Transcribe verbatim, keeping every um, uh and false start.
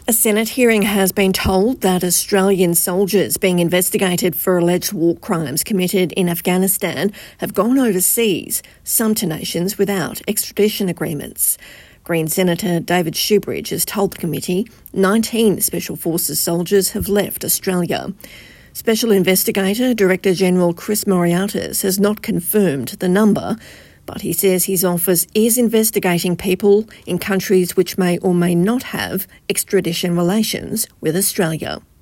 A Senate hearing has been told that Australian soldiers being investigated for alleged war crimes committed in Afghanistan have gone overseas, some to nations without extradition agreements. Green Senator David Shoebridge has told the committee nineteen Special Forces soldiers have left Australia. Special Investigator Director General Chris Moriartis has not confirmed the number, but he says his office is investigating people in countries which may or may not have extradition relations with Australia.